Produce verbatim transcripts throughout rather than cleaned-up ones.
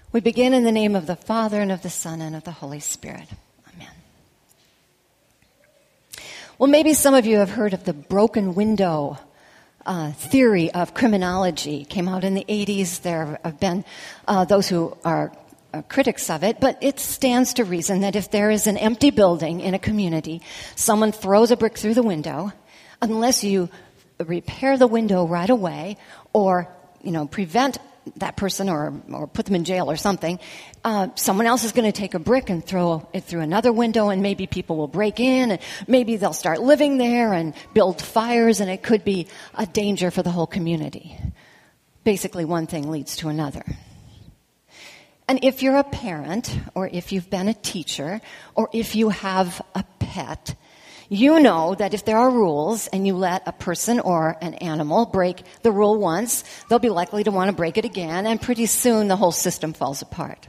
We begin in the name of the Father, and of the Son, and of the Holy Spirit. Amen. Well, maybe some of you have heard of the broken window uh, theory of criminology. It came out in the eighties. There have been uh, those who are uh, critics of it, but it stands to reason that if there is an empty building in a community, someone throws a brick through the window, unless you repair the window right away or, you know, prevent that person or or put them in jail or something, uh, someone else is going to take a brick and throw it through another window, and maybe people will break in, and maybe they'll start living there and build fires, and it could be a danger for the whole community. Basically, one thing leads to another. And if you're a parent, or if you've been a teacher, or if you have a pet, you know that if there are rules and you let a person or an animal break the rule once, they'll be likely to want to break it again, and pretty soon the whole system falls apart.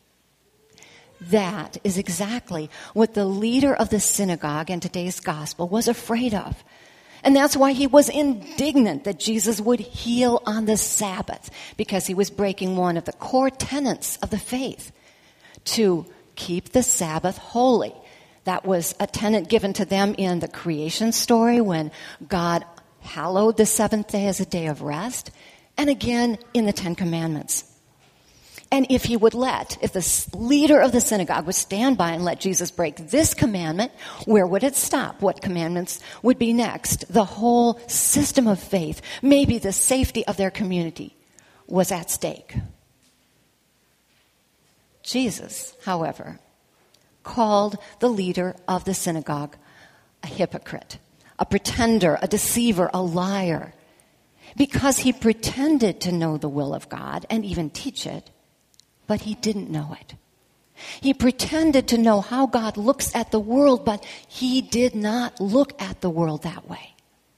That is exactly what the leader of the synagogue in today's gospel was afraid of. And that's why he was indignant that Jesus would heal on the Sabbath, because he was breaking one of the core tenets of the faith, to keep the Sabbath holy. That was a tenet given to them in the creation story when God hallowed the seventh day as a day of rest, and again in the Ten Commandments. And if he would let, if the leader of the synagogue would stand by and let Jesus break this commandment, where would it stop? What commandments would be next? The whole system of faith, maybe the safety of their community, was at stake. Jesus, however, called the leader of the synagogue a hypocrite, a pretender, a deceiver, a liar, because he pretended to know the will of God and even teach it, but he didn't know it. He pretended to know how God looks at the world, but he did not look at the world that way.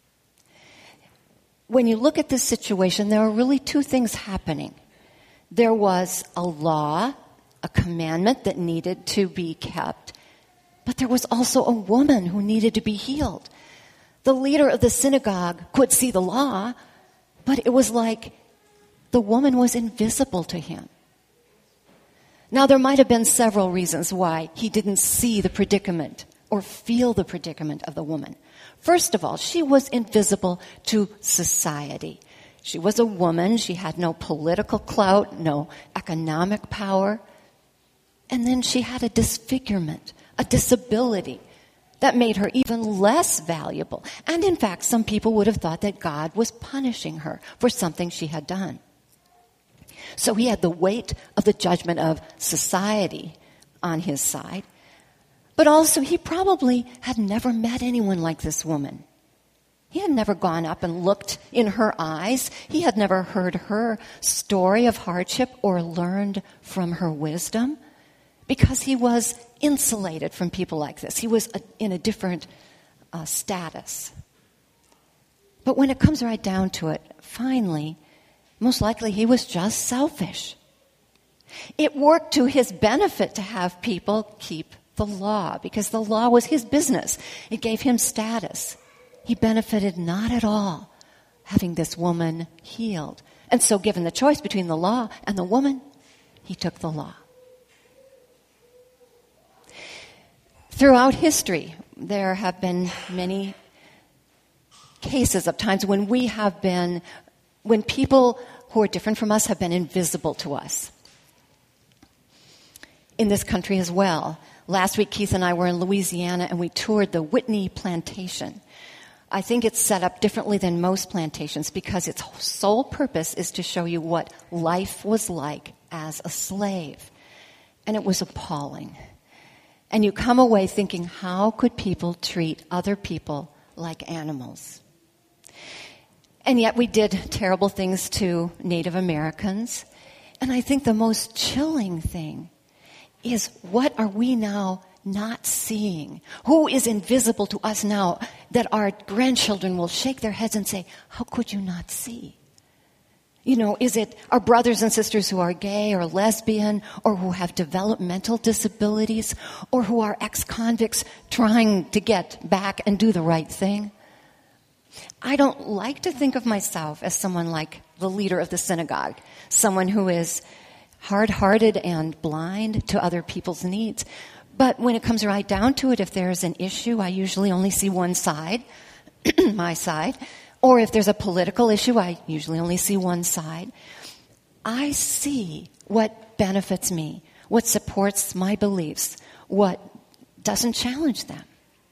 When you look at this situation, there are really two things happening. There was a law, a commandment that needed to be kept, but there was also a woman who needed to be healed. The leader of the synagogue could see the law, but it was like the woman was invisible to him. Now, there might have been several reasons why he didn't see the predicament or feel the predicament of the woman. First of all, she was invisible to society. She was a woman. She had no political clout, no economic power. And then she had a disfigurement, a disability that made her even less valuable. And in fact, some people would have thought that God was punishing her for something she had done. So he had the weight of the judgment of society on his side. But also, he probably had never met anyone like this woman. He had never gone up and looked in her eyes. He had never heard her story of hardship or learned from her wisdom, because he was insulated from people like this. He was a, in a different uh, status. But when it comes right down to it, finally, most likely he was just selfish. It worked to his benefit to have people keep the law, because the law was his business. It gave him status. He benefited not at all having this woman healed. And so given the choice between the law and the woman, he took the law. Throughout history, there have been many cases of times when we have been, when people who are different from us have been invisible to us. In this country as well. Last week, Keith and I were in Louisiana, and we toured the Whitney Plantation. I think it's set up differently than most plantations because its sole purpose is to show you what life was like as a slave. And it was appalling. And you come away thinking, how could people treat other people like animals? And yet we did terrible things to Native Americans. And I think the most chilling thing is, what are we now not seeing? Who is invisible to us now that our grandchildren will shake their heads and say, how could you not see? You know, is it our brothers and sisters who are gay or lesbian, or who have developmental disabilities, or who are ex-convicts trying to get back and do the right thing? I don't like to think of myself as someone like the leader of the synagogue, someone who is hard-hearted and blind to other people's needs. But when it comes right down to it, if there's an issue, I usually only see one side, my side. Or if there's a political issue, I usually only see one side. I see what benefits me, what supports my beliefs, what doesn't challenge them.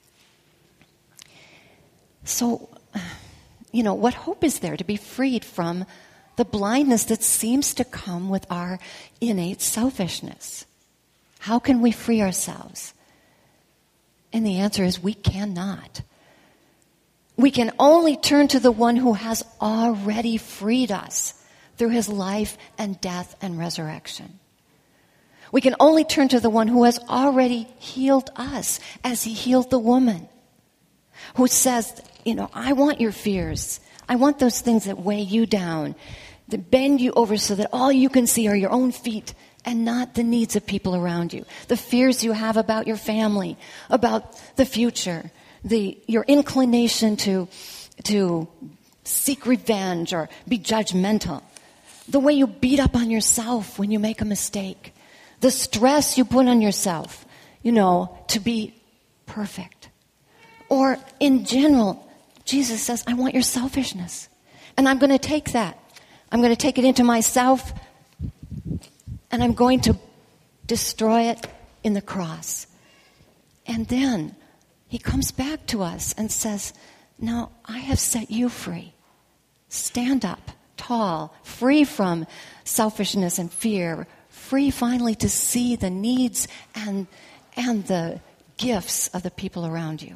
So, you know, what hope is there to be freed from the blindness that seems to come with our innate selfishness? How can we free ourselves? And the answer is we cannot. We can only turn to the one who has already freed us through his life and death and resurrection. We can only turn to the one who has already healed us as he healed the woman, who says, you know, I want your fears. I want those things that weigh you down, that bend you over so that all you can see are your own feet and not the needs of people around you. The fears you have about your family, about the future, the your inclination to to seek revenge or be judgmental, the way you beat up on yourself when you make a mistake, the stress you put on yourself, you know, to be perfect. Or in general, Jesus says, I want your selfishness. And I'm going to take that. I'm going to take it into myself, and I'm going to destroy it in the cross. And then he comes back to us and says, now I have set you free. Stand up, tall, free from selfishness and fear, free finally to see the needs and, and the gifts of the people around you.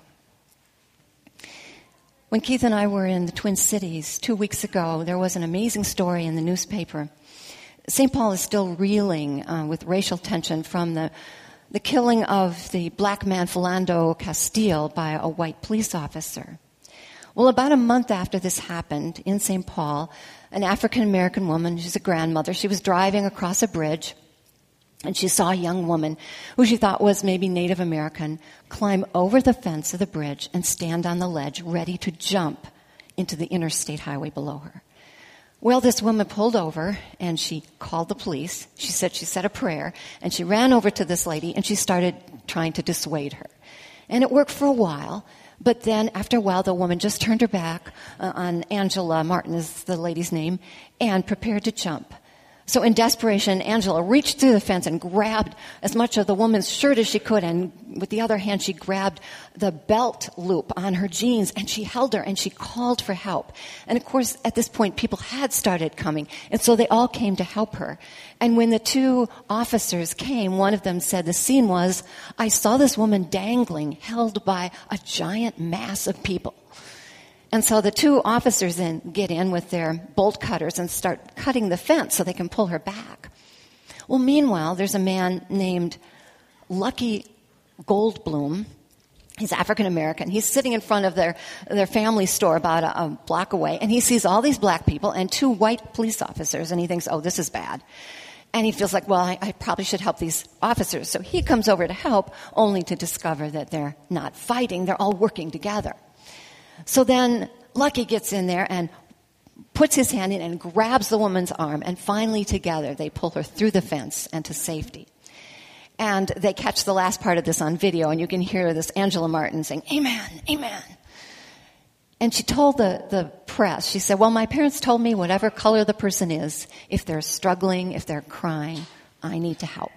When Keith and I were in the Twin Cities two weeks ago, there was an amazing story in the newspaper. Saint Paul is still reeling uh, with racial tension from the, the killing of the black man Philando Castile by a white police officer. Well, about a month after this happened in Saint Paul, an African-American woman, she's a grandmother, she was driving across a bridge, and she saw a young woman who she thought was maybe Native American climb over the fence of the bridge and stand on the ledge ready to jump into the interstate highway below her. Well, this woman pulled over and she called the police. She said she said a prayer and she ran over to this lady and she started trying to dissuade her. And it worked for a while, but then after a while the woman just turned her back uh, on Angela Martin is the lady's name and prepared to jump. So in desperation, Angela reached through the fence and grabbed as much of the woman's shirt as she could, and with the other hand she grabbed the belt loop on her jeans, and she held her and she called for help. And of course, at this point, people had started coming, and so they all came to help her. And when the two officers came, one of them said the scene was, I saw this woman dangling, held by a giant mass of people. And so the two officers then get in with their bolt cutters and start cutting the fence so they can pull her back. Well, meanwhile, there's a man named Lucky Goldblum. He's African American. He's sitting in front of their, their family store about a, a block away, and he sees all these black people and two white police officers, and he thinks, oh, this is bad. And he feels like, well, I, I probably should help these officers. So he comes over to help, only to discover that they're not fighting. They're all working together. So then Lucky gets in there and puts his hand in and grabs the woman's arm, and finally together they pull her through the fence and to safety. And they catch the last part of this on video, and you can hear this Angela Martin saying, amen, amen. And she told the, the press, she said, well, my parents told me whatever color the person is, if they're struggling, if they're crying, I need to help.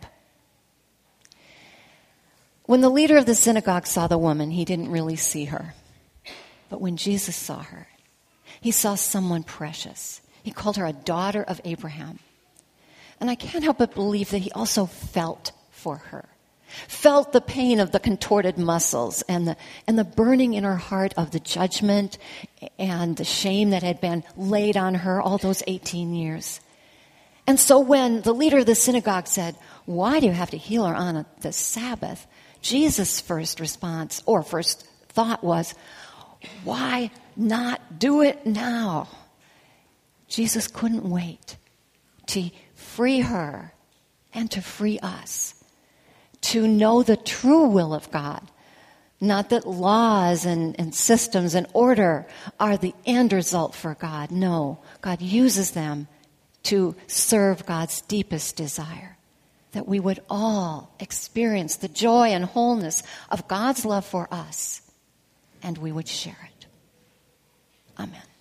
When the leader of the synagogue saw the woman, he didn't really see her. But when Jesus saw her, he saw someone precious. He called her a daughter of Abraham. And I can't help but believe that he also felt for her, felt the pain of the contorted muscles and the, and the burning in her heart of the judgment and the shame that had been laid on her all those eighteen years. And so when the leader of the synagogue said, why do you have to heal her on the Sabbath? Jesus' first response or first thought was, why not do it now? Jesus couldn't wait to free her and to free us, to know the true will of God. Not that laws and, and systems and order are the end result for God. No, God uses them to serve God's deepest desire, that we would all experience the joy and wholeness of God's love for us, and we would share it. Amen.